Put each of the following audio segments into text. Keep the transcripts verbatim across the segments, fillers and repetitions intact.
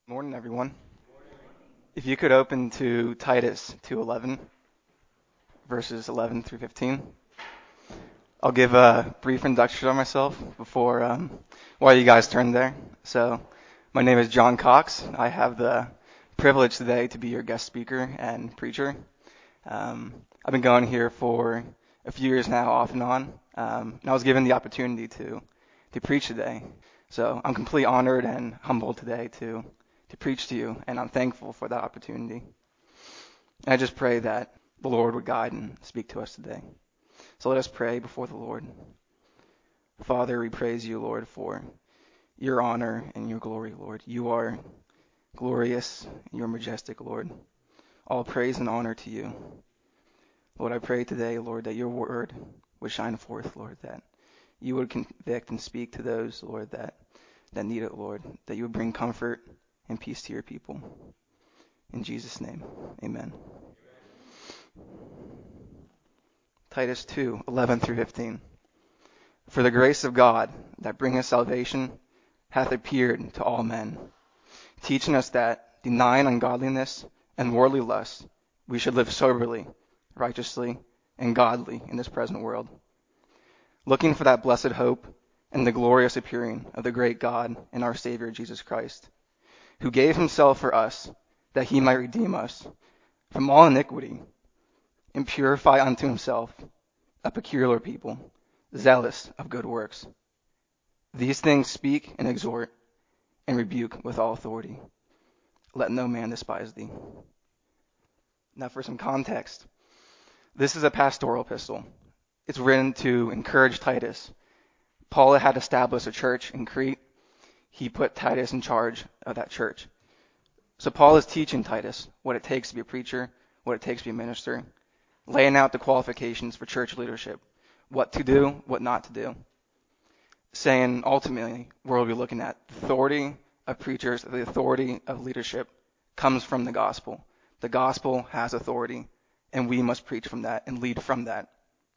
Morning, everyone. If you could open to Titus two eleven, verses eleven through fifteen. I'll give a brief introduction of myself before um, while you guys turn there. So, my name is John Cox. I have the privilege today to be your guest speaker and preacher. Um, I've been going here for a few years now, off and on, um, and I was given the opportunity to to preach today. So, I'm completely honored and humbled today to to preach to you, and I'm thankful for that opportunity. And I just pray that the Lord would guide and speak to us today. So let us pray before the Lord. Father, we praise you, Lord, for your honor and your glory, Lord. You are glorious and you're majestic, Lord. All praise and honor to you. Lord, I pray today, Lord, that your word would shine forth, Lord, that you would convict and speak to those, Lord, that, that need it, Lord, that you would bring comfort and peace to your people. In Jesus' name, amen. Titus two eleven through fifteen. For the grace of God that bringeth salvation hath appeared to all men, teaching us that, denying ungodliness and worldly lust, we should live soberly, righteously, and godly in this present world, looking for that blessed hope and the glorious appearing of the great God and our Savior Jesus Christ, who gave himself for us, that he might redeem us from all iniquity, and purify unto himself a peculiar people, zealous of good works. These things speak and exhort and rebuke with all authority. Let no man despise thee. Now for some context, this is a pastoral epistle. It's written to encourage Titus. Paul had established a church in Crete. He put Titus in charge of that church. So Paul is teaching Titus what it takes to be a preacher, what it takes to be a minister, laying out the qualifications for church leadership, what to do, what not to do, saying ultimately where we'll be looking at the authority of preachers, the authority of leadership comes from the gospel. The gospel has authority, and we must preach from that and lead from that.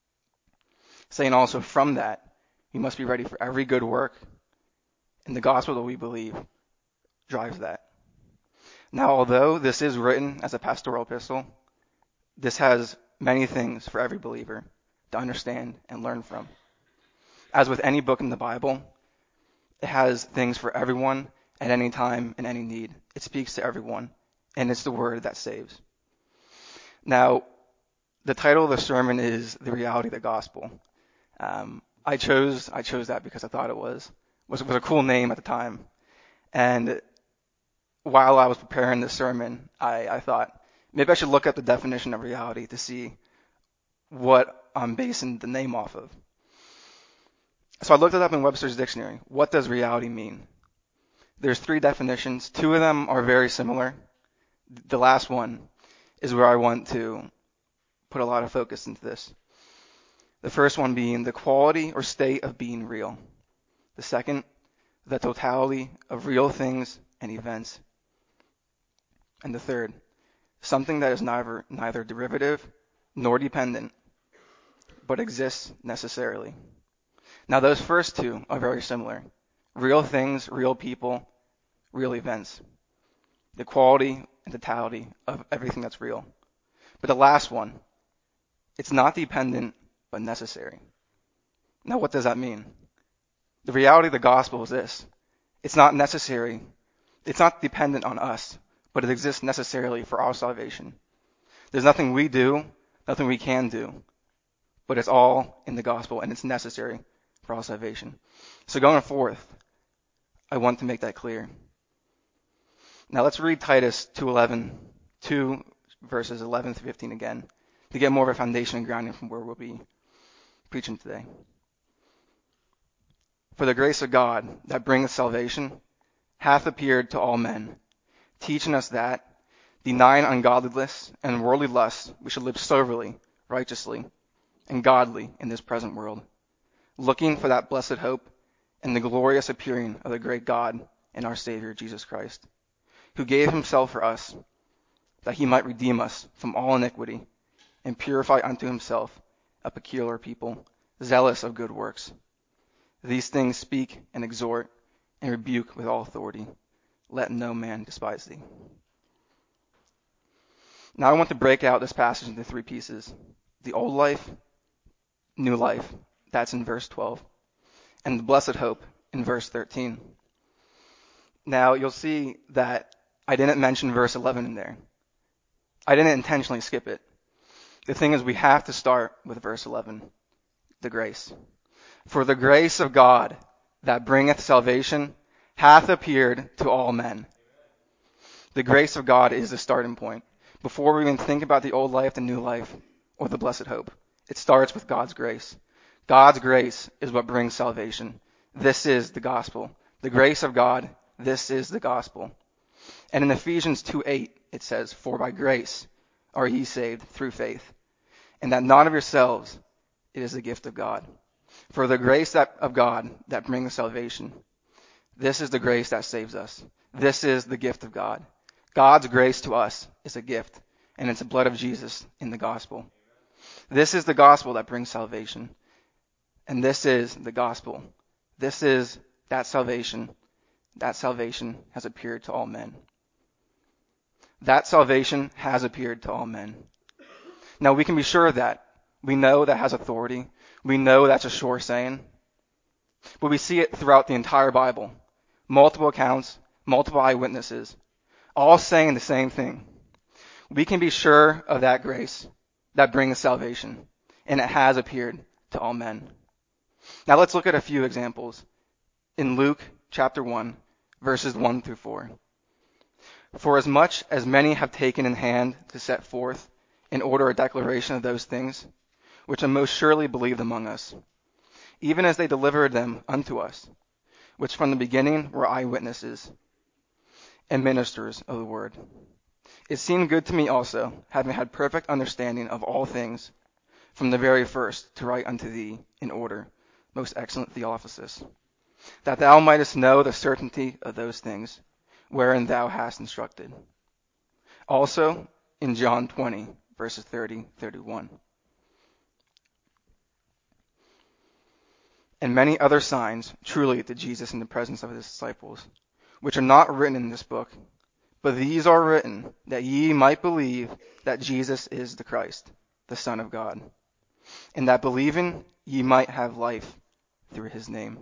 Saying also from that, we must be ready for every good work, and the gospel that we believe drives that. Now, although this is written as a pastoral epistle, this has many things for every believer to understand and learn from. As with any book in the Bible, it has things for everyone at any time and any need. It speaks to everyone, and it's the word that saves. Now, the title of the sermon is The Reality of the Gospel. Um, I chose I chose that because I thought it was was was a cool name at the time. And while I was preparing this sermon, I, I thought maybe I should look up the definition of reality to see what I'm basing the name off of. So I looked it up in Webster's dictionary. What does reality mean? There's three definitions. Two of them are very similar. The last one is where I want to put a lot of focus into this. The first one being the quality or state of being real. The second, the totality of real things and events. And the third, something that is neither neither derivative nor dependent, but exists necessarily. Now those first two are very similar. Real things, real people, real events. The quality and totality of everything that's real. But the last one, it's not dependent, but necessary. Now what does that mean? The reality of the gospel is this. It's not necessary. It's not dependent on us, but it exists necessarily for our salvation. There's nothing we do, nothing we can do, but it's all in the gospel, and it's necessary for our salvation. So going forth, I want to make that clear. Now let's read Titus two eleven, two verses eleven through fifteen again, to get more of a foundation and grounding from where we'll be preaching today. For the grace of God that bringeth salvation hath appeared to all men, teaching us that, denying ungodliness and worldly lusts, we should live soberly, righteously, and godly in this present world, looking for that blessed hope and the glorious appearing of the great God and our Savior Jesus Christ, who gave himself for us, that he might redeem us from all iniquity and purify unto himself a peculiar people, zealous of good works. These things speak and exhort and rebuke with all authority. let no man despise thee. Now I want to break out this passage into three pieces. The old life, new life, that's in verse twelve, and the blessed hope in verse thirteen. Now you'll see that I didn't mention verse eleven in there. I didn't intentionally skip it. The thing is, we have to start with verse eleven, the grace. For the grace of God that bringeth salvation hath appeared to all men. The grace of God is the starting point. Before we even think about the old life, the new life, or the blessed hope, it starts with God's grace. God's grace is what brings salvation. This is the gospel. The grace of God, this is the gospel. And in Ephesians two eight, it says, For by grace are ye saved through faith, and that not of yourselves, it is the gift of God. For the grace that, of God that brings salvation, this is the grace that saves us. This is the gift of God. God's grace to us is a gift, and it's the blood of Jesus in the gospel. This is the gospel that brings salvation, and this is the gospel. This is that salvation. That salvation has appeared to all men. That salvation has appeared to all men. Now we can be sure of that. We know that has authority. We know that's a sure saying. But we see it throughout the entire Bible. Multiple accounts, multiple eyewitnesses, all saying the same thing. We can be sure of that grace that brings salvation, and it has appeared to all men. Now let's look at a few examples. In Luke chapter one, verses one through four. For as much as many have taken in hand to set forth in order a declaration of those things, which are most surely believed among us, even as they delivered them unto us, which from the beginning were eyewitnesses and ministers of the word. It seemed good to me also, having had perfect understanding of all things, from the very first to write unto thee in order, most excellent Theophilus, that thou mightest know the certainty of those things, wherein thou hast instructed. Also in John twenty, verses thirty, thirty-one. And many other signs truly did Jesus in the presence of his disciples, which are not written in this book, but these are written that ye might believe that Jesus is the Christ, the Son of God, and that believing ye might have life through his name.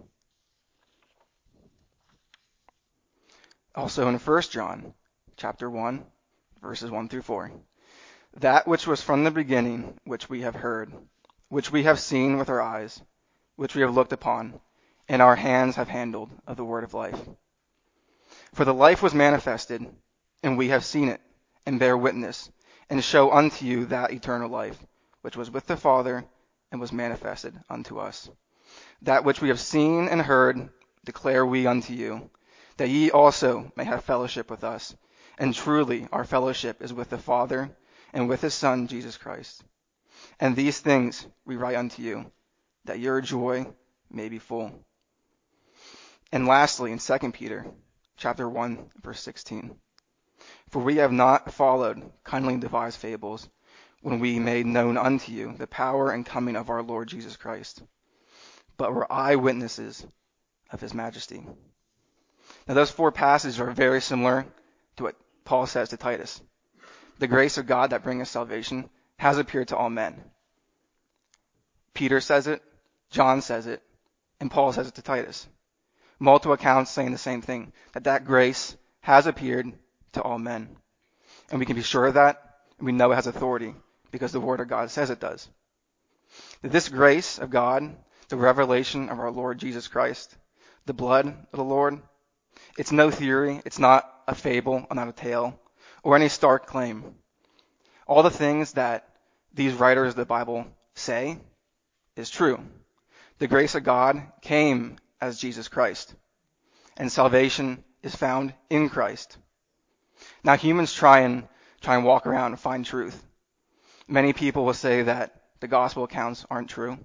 Also in First John chapter one, verses one through four. That which was from the beginning, which we have heard, which we have seen with our eyes, which we have looked upon, and our hands have handled of the word of life. For the life was manifested, and we have seen it, and bear witness, and show unto you that eternal life, which was with the Father, and was manifested unto us. That which we have seen and heard declare we unto you, that ye also may have fellowship with us. And truly our fellowship is with the Father, and with his Son, Jesus Christ. And these things we write unto you, that your joy may be full. And lastly, in Second Peter chapter one, verse sixteen. For we have not followed cunningly devised fables, when we made known unto you the power and coming of our Lord Jesus Christ, but were eyewitnesses of his majesty. Now those four passages are very similar to what Paul says to Titus. The grace of God that bringeth salvation has appeared to all men. Peter says it, John says it, and Paul says it to Titus. Multiple accounts saying the same thing, that that grace has appeared to all men. And we can be sure of that, and we know it has authority, because the Word of God says it does. That this grace of God, the revelation of our Lord Jesus Christ, the blood of the Lord, it's no theory, it's not a fable, not a tale, or any stark claim. All the things that these writers of the Bible say is true. The grace of God came as Jesus Christ, and salvation is found in Christ. Now humans try and try and walk around and find truth. Many people will say that the gospel accounts aren't true.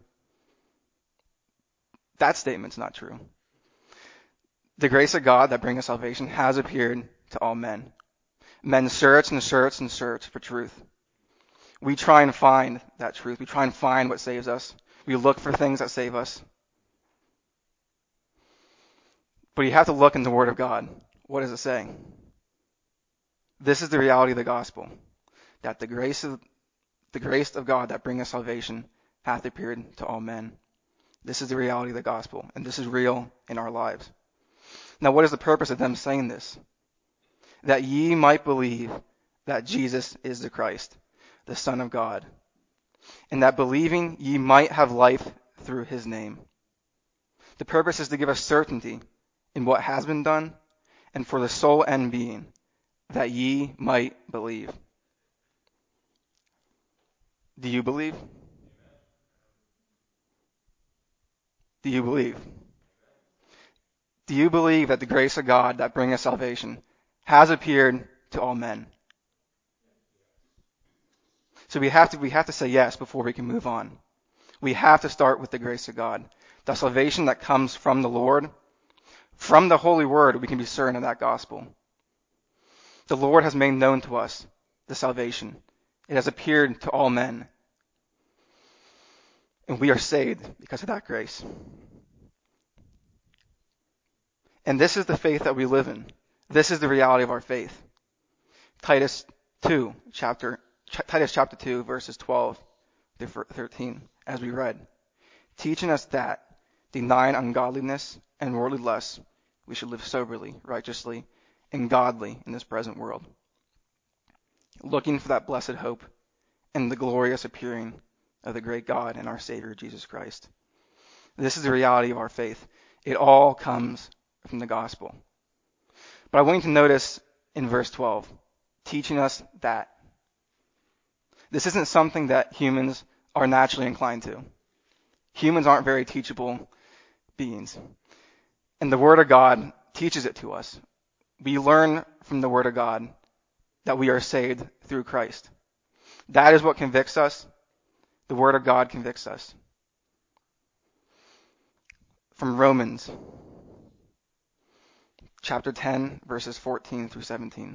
That statement's not true. The grace of God that brings salvation has appeared to all men. Men search and search and search for truth. We try and find that truth. We try and find what saves us. We look for things that save us. But you have to look in the Word of God. what does it say? This is the reality of the gospel, that the grace of the grace of God that bringeth salvation hath appeared to all men. This is the reality of the gospel, and this is real in our lives. Now, what is the purpose of them saying this? That ye might believe that Jesus is the Christ, the Son of God, and that believing ye might have life through his name. The purpose is to give us certainty in what has been done, and for the sole end being that ye might believe. Do you believe? Do you believe? Do you believe that the grace of God that bringeth salvation has appeared to all men? So we have to we have to say yes before we can move on. We have to start with the grace of God. The salvation that comes from the Lord, from the Holy Word, we can be certain of that gospel. The Lord has made known to us the salvation. It has appeared to all men. And we are saved because of that grace. And this is the faith that we live in. This is the reality of our faith. Titus two, chapter Titus chapter two, verses twelve through thirteen, as we read, teaching us that, denying ungodliness and worldly lusts, we should live soberly, righteously, and godly in this present world, looking for that blessed hope and the glorious appearing of the great God and our Savior, Jesus Christ. This is the reality of our faith. It all comes from the gospel. But I want you to notice in verse twelve, teaching us that. This isn't something that humans are naturally inclined to. Humans aren't very teachable beings. And the Word of God teaches it to us. We learn from the Word of God that we are saved through Christ. That is what convicts us. The Word of God convicts us. From Romans chapter ten, verses fourteen through seventeen.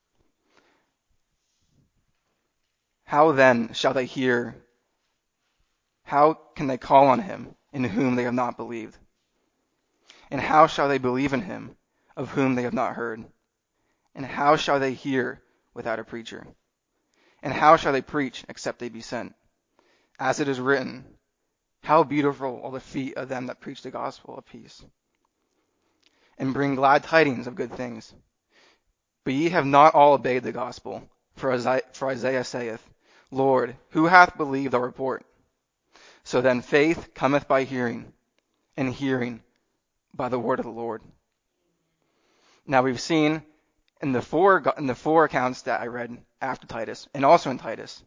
How then shall they hear? How can they call on him in whom they have not believed? And how shall they believe in him of whom they have not heard? And how shall they hear without a preacher? And how shall they preach except they be sent? As it is written, how beautiful are the feet of them that preach the gospel of peace, and bring glad tidings of good things. But ye have not all obeyed the gospel. For Isaiah, for Isaiah saith, Lord, who hath believed our report? So then faith cometh by hearing, and hearing by the word of the Lord. Now we've seen in the four in the four accounts that I read after Titus, and also in Titus,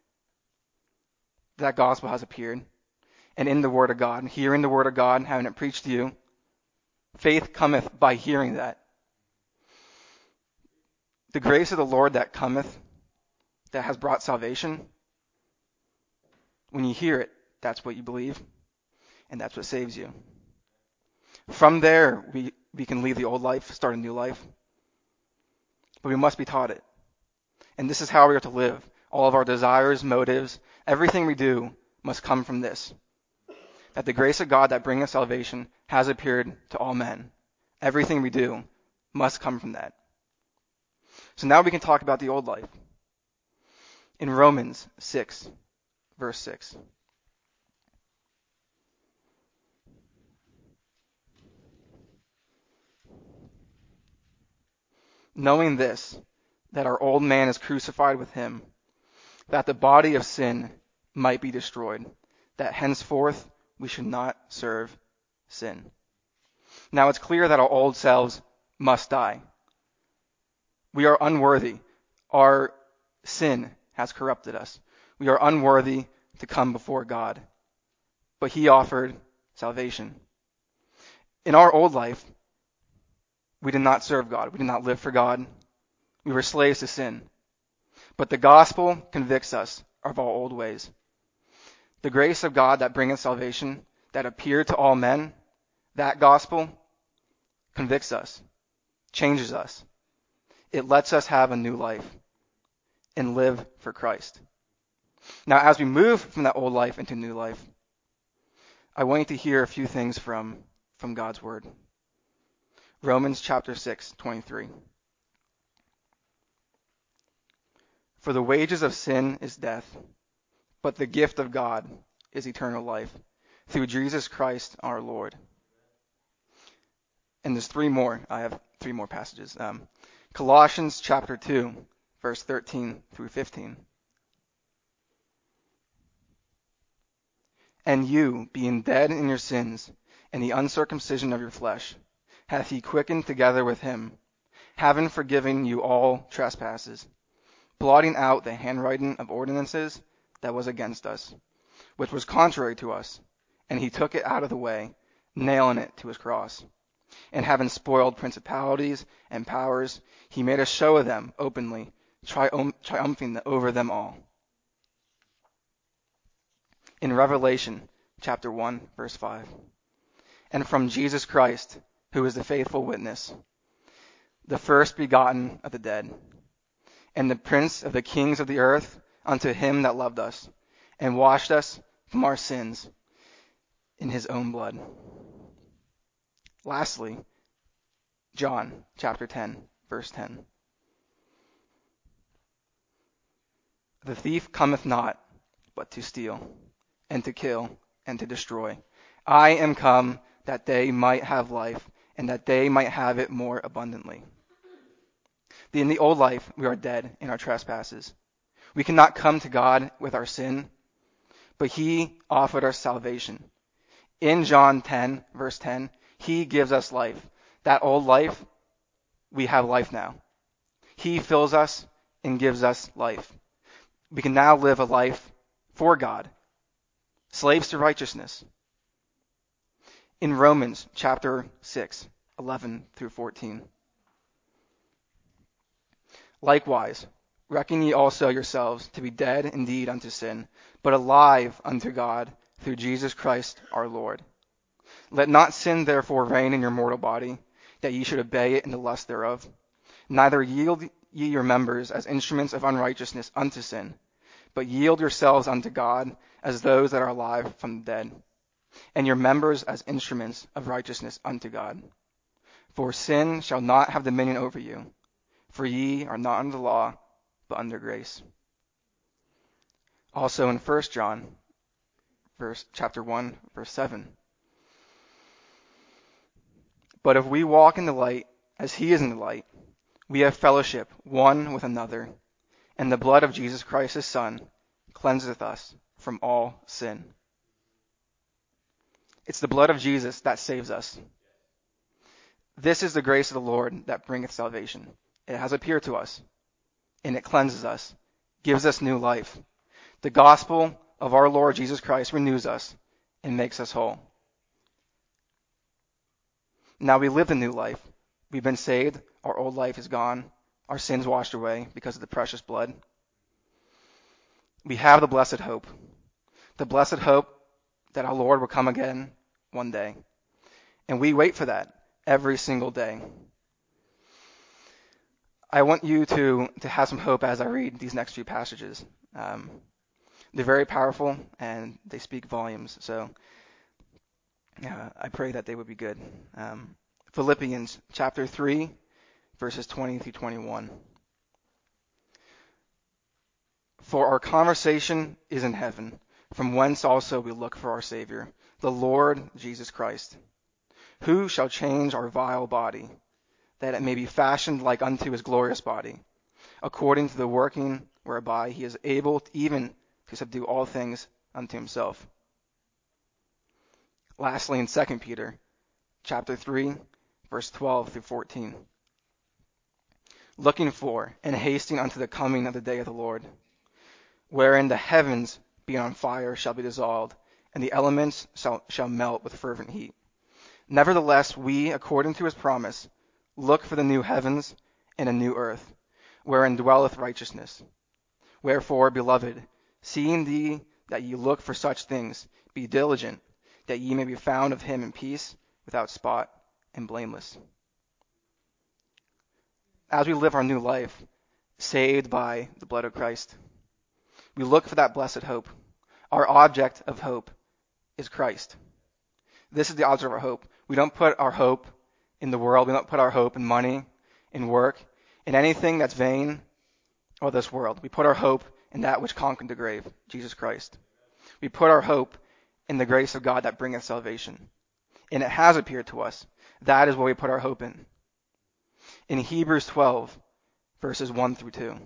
that gospel has appeared, and in the word of God, hearing the word of God, having it preached to you, faith cometh by hearing that. The grace of the Lord that cometh, that has brought salvation, when you hear it, that's what you believe, and that's what saves you. From there, we, we can leave the old life, start a new life, but we must be taught it. And this is how we are to live. All of our desires, motives, everything we do must come from this, that the grace of God that bringeth salvation has appeared to all men. Everything we do must come from that. So now we can talk about the old life. In Romans six, verse six. Knowing this, that our old man is crucified with him, that the body of sin might be destroyed, that henceforth we should not serve sin. Now it's clear that our old selves must die. We are unworthy. Our sin has corrupted us. We are unworthy to come before God. But he offered salvation. In our old life, we did not serve God. We did not live for God. We were slaves to sin. But the gospel convicts us of our old ways. The grace of God that bringeth salvation, that appeared to all men, that gospel convicts us, changes us. It lets us have a new life and live for Christ. Now, as we move from that old life into new life, I want you to hear a few things from, from God's word. Romans chapter six, twenty-three. For the wages of sin is death, but the gift of God is eternal life through Jesus Christ our Lord. And there's three more. I have three more passages. Um, Colossians chapter two, verse thirteen through fifteen. And you, being dead in your sins and the uncircumcision of your flesh, hath he quickened together with him, having forgiven you all trespasses, blotting out the handwriting of ordinances that was against us, which was contrary to us, and he took it out of the way, nailing it to his cross. And having spoiled principalities and powers, he made a show of them openly, triumph- triumphing over them all. In Revelation chapter one, verse five. And from Jesus Christ, who is the faithful witness, the first begotten of the dead, and the prince of the kings of the earth, unto him that loved us, and washed us from our sins in his own blood. Lastly, John chapter ten, verse ten. The thief cometh not, but to steal, and to kill, and to destroy. I am come that they might have life, and that they might have it more abundantly. In the old life, we are dead in our trespasses. We cannot come to God with our sin, but he offered us salvation. In John ten, verse ten, he gives us life. That old life, we have life now. He fills us and gives us life. We can now live a life for God, slaves to righteousness. In Romans chapter six, eleven through fourteen. Likewise, reckon ye also yourselves to be dead indeed unto sin, but alive unto God through Jesus Christ our Lord. Let not sin therefore reign in your mortal body, that ye should obey it in the lust thereof. Neither yield ye your members as instruments of unrighteousness unto sin, but yield yourselves unto God as those that are alive from the dead, and your members as instruments of righteousness unto God. For sin shall not have dominion over you, for ye are not under the law, but under grace. Also in First John, verse chapter one, verse seven. But if we walk in the light, as he is in the light, we have fellowship one with another, and the blood of Jesus Christ his Son cleanseth us from all sin. It's the blood of Jesus that saves us. This is the grace of the Lord that bringeth salvation. It has appeared to us, and it cleanses us, gives us new life. The gospel of our Lord Jesus Christ renews us and makes us whole. Now we live the new life. We've been saved. Our old life is gone. Our sins washed away because of the precious blood. We have the blessed hope. The blessed hope that our Lord will come again one day. And we wait for that every single day. I want you to, to have some hope as I read these next few passages. Um, they're very powerful and they speak volumes. So uh, I pray that they would be good. Um, Philippians chapter three, verses twenty through twenty-one. For our conversation is in heaven, from whence also we look for our Savior, the Lord Jesus Christ, who shall change our vile body, that it may be fashioned like unto his glorious body, according to the working whereby he is able even to subdue all things unto himself. Lastly, in Second Peter chapter three, verse twelve through fourteen. Looking for and hasting unto the coming of the day of the Lord, wherein the heavens being on fire shall be dissolved, and the elements shall, shall melt with fervent heat. Nevertheless, we, according to his promise, look for the new heavens and a new earth, wherein dwelleth righteousness. Wherefore, beloved, seeing thee that ye look for such things, be diligent, that ye may be found of him in peace, without spot, and blameless. As we live our new life, saved by the blood of Christ, we look for that blessed hope. Our object of hope is Christ. This is the object of our hope. We don't put our hope in the world. We don't put our hope in money, in work, in anything that's vain or this world. We put our hope in that which conquered the grave, Jesus Christ. We put our hope in the grace of God that bringeth salvation. And it has appeared to us. That is what we put our hope in. In Hebrews twelve, verses one through two.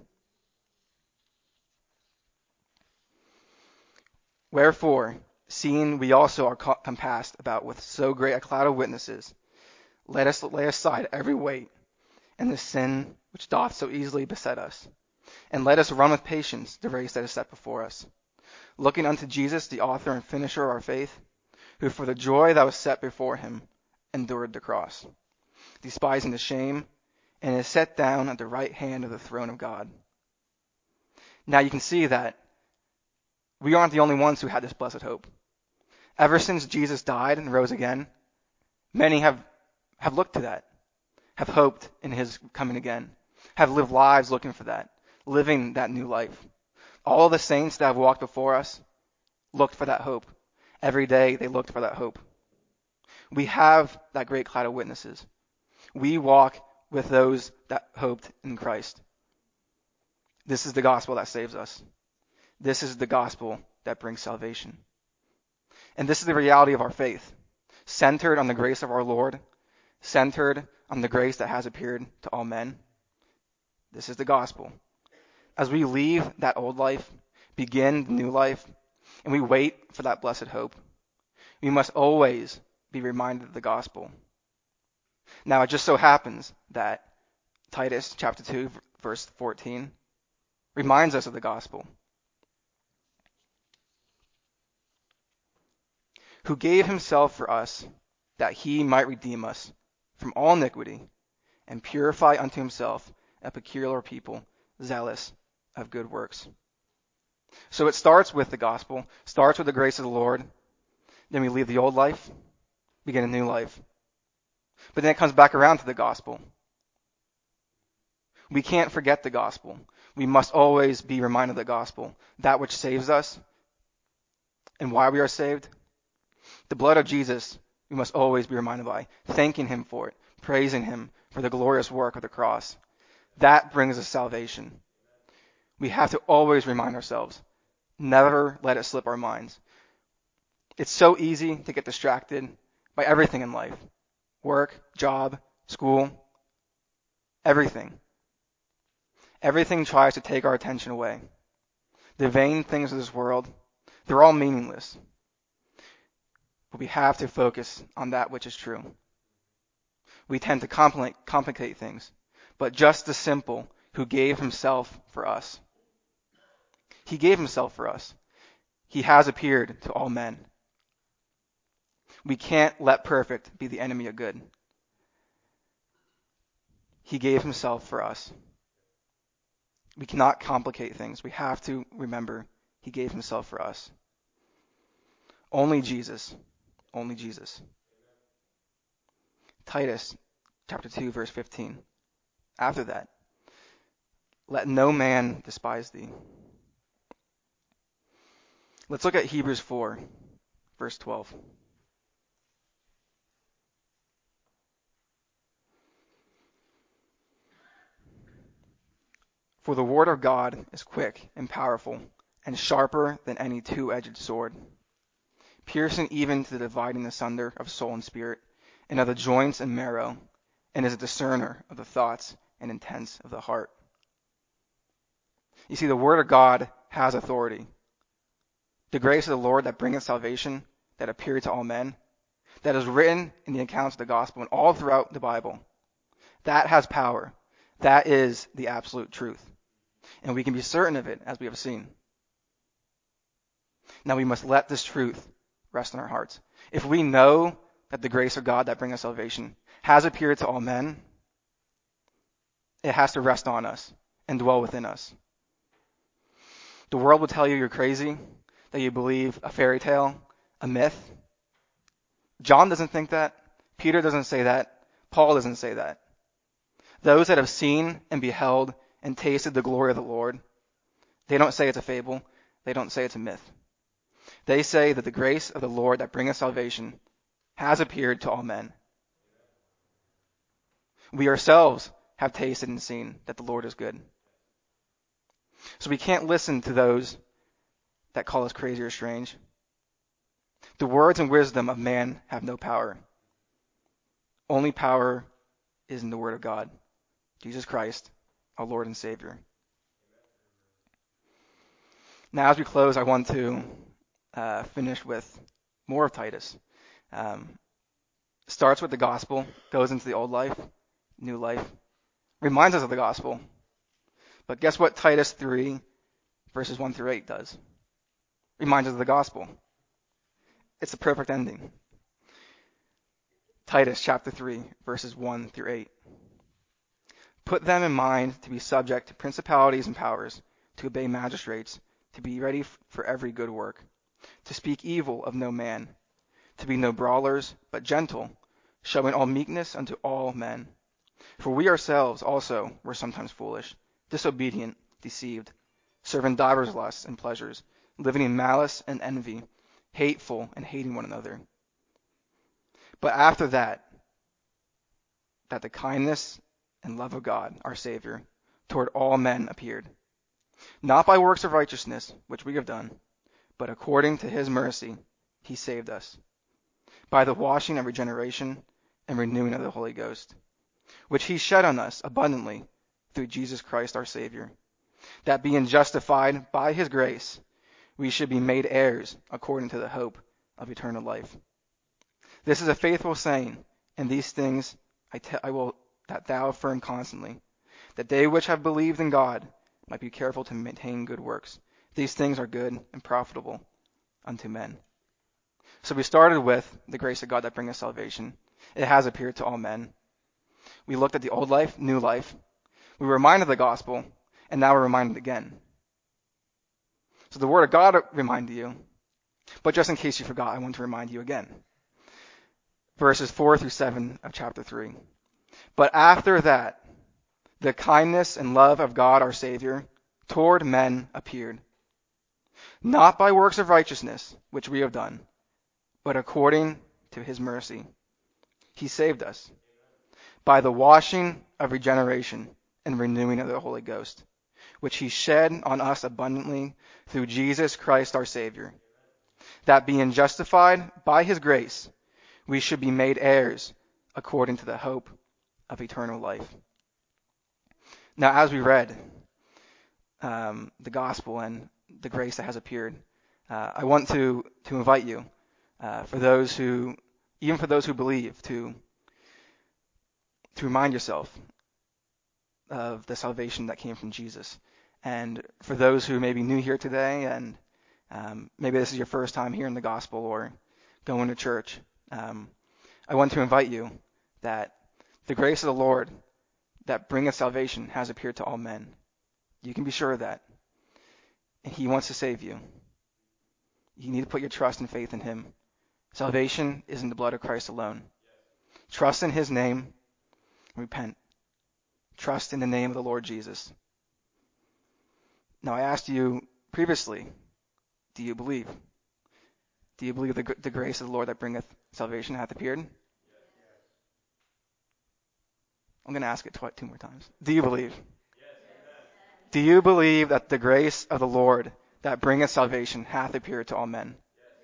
Wherefore, seeing we also are compassed about with so great a cloud of witnesses, let us lay aside every weight and the sin which doth so easily beset us, and let us run with patience the race that is set before us, looking unto Jesus, the author and finisher of our faith, who for the joy that was set before him endured the cross, despising the shame, and is set down at the right hand of the throne of God. Now you can see that we aren't the only ones who had this blessed hope. Ever since Jesus died and rose again, many have, have looked to that, have hoped in his coming again, have lived lives looking for that, living that new life. All of the saints that have walked before us looked for that hope. Every day they looked for that hope. We have that great cloud of witnesses. We walk with those that hoped in Christ. This is the gospel that saves us. This is the gospel that brings salvation. And this is the reality of our faith, centered on the grace of our Lord, centered on the grace that has appeared to all men. This is the gospel. As we leave that old life, begin the new life, and we wait for that blessed hope, we must always be reminded of the gospel. Now, it just so happens that Titus chapter two, verse fourteen, reminds us of the gospel. Who gave himself for us, that he might redeem us from all iniquity, and purify unto himself a peculiar people, zealous of good works. So it starts with the gospel, starts with the grace of the Lord. Then we leave the old life, begin a new life. But then it comes back around to the gospel. We can't forget the gospel. We must always be reminded of the gospel, that which saves us, and why we are saved. The blood of Jesus, we must always be reminded by, thanking him for it, praising him for the glorious work of the cross. That brings us salvation. We have to always remind ourselves, never let it slip our minds. It's so easy to get distracted by everything in life. Work, job, school, everything. Everything tries to take our attention away. The vain things of this world, they're all meaningless. But we have to focus on that which is true. We tend to complicate, complicate things, but just the simple who gave himself for us. He gave himself for us. He has appeared to all men. We can't let perfect be the enemy of good. He gave himself for us. We cannot complicate things. We have to remember he gave himself for us. Only Jesus. Only Jesus. Titus chapter two, verse fifteen. After that, let no man despise thee. Let's look at Hebrews four, verse twelve. For the word of God is quick and powerful, and sharper than any two-edged sword, piercing even to the dividing asunder of soul and spirit, and of the joints and marrow, and is a discerner of the thoughts and intents of the heart. You see, the word of God has authority. The grace of the Lord that bringeth salvation, that appeared to all men, that is written in the accounts of the gospel and all throughout the Bible, that has power. That is the absolute truth. And we can be certain of it, as we have seen. Now we must let this truth rest in our hearts. If we know that the grace of God that bringeth salvation has appeared to all men, it has to rest on us and dwell within us. The world will tell you you're crazy, that you believe a fairy tale, a myth. John doesn't think that. Peter doesn't say that. Paul doesn't say that. Those that have seen and beheld and tasted the glory of the Lord, they don't say it's a fable. They don't say it's a myth. They say that the grace of the Lord that bringeth salvation has appeared to all men. We ourselves have tasted and seen that the Lord is good. So we can't listen to those that call us crazy or strange. The words and wisdom of man have no power. Only power is in the Word of God, Jesus Christ, our Lord and Savior. Now, as we close, I want to uh, finish with more of Titus. Um, starts with the gospel, goes into the old life, new life, reminds us of the gospel. But guess what Titus three, verses one through eight does? Reminds us of the gospel. It's the perfect ending. Titus chapter three, verses one through eight. Put them in mind to be subject to principalities and powers, to obey magistrates, to be ready for every good work, to speak evil of no man, to be no brawlers, but gentle, showing all meekness unto all men. For we ourselves also were sometimes foolish, disobedient, deceived, serving divers lusts and pleasures, living in malice and envy, hateful and hating one another. But after that, that the kindness and love of God, our Savior, toward all men appeared, not by works of righteousness, which we have done, but according to his mercy, he saved us, by the washing and regeneration and renewing of the Holy Ghost, which he shed on us abundantly through Jesus Christ our Savior, that being justified by his grace, we should be made heirs according to the hope of eternal life. This is a faithful saying, and these things I, te- I will that thou affirm constantly, that they which have believed in God might be careful to maintain good works. These things are good and profitable unto men. So we started with the grace of God that bringeth salvation. It has appeared to all men. We looked at the old life, new life. We were reminded of the gospel, and now we're reminded again. So the word of God reminded you, but just in case you forgot, I want to remind you again. Verses four through seven of chapter three. But after that, the kindness and love of God our Savior toward men appeared, not by works of righteousness, which we have done, but according to his mercy. He saved us by the washing of regeneration and renewing of the Holy Ghost, which he shed on us abundantly through Jesus Christ our Savior, that being justified by his grace, we should be made heirs according to the hope of eternal life. Now, as we read um, the gospel and the grace that has appeared, uh, I want to, to invite you, uh, for those who, even for those who believe, to, to remind yourself of the salvation that came from Jesus. And for those who may be new here today, and um, maybe this is your first time hearing the gospel or going to church, um, I want to invite you that the grace of the Lord that bringeth salvation has appeared to all men. You can be sure of that. And he wants to save you. You need to put your trust and faith in him. Salvation is in the blood of Christ alone. Trust in his name. Repent. Trust in the name of the Lord Jesus. Now, I asked you previously, do you believe? Do you believe the, the grace of the Lord that bringeth salvation hath appeared? I'm going to ask it tw- two more times. Do you believe? Do you believe that the grace of the Lord that bringeth salvation hath appeared to all men?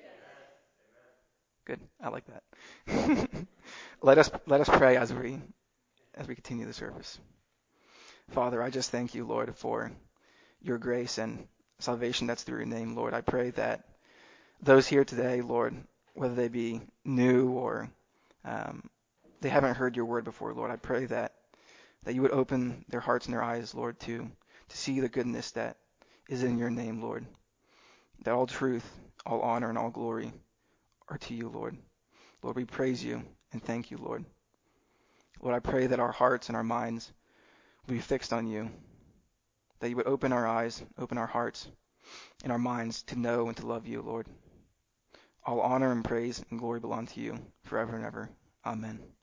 Good. I like that. let us let us pray as we as we continue the service. Father, I just thank you, Lord, for your grace and salvation that's through your name, Lord. I pray that those here today, Lord, whether they be new or um, they haven't heard your word before, Lord, I pray that that you would open their hearts and their eyes, Lord, to to see the goodness that is in your name, Lord. That all truth, all honor, and all glory are to you, Lord. Lord, we praise you and thank you, Lord. Lord, I pray that our hearts and our minds will be fixed on you, that you would open our eyes, open our hearts and our minds to know and to love you, Lord. All honor and praise and glory belong to you forever and ever. Amen.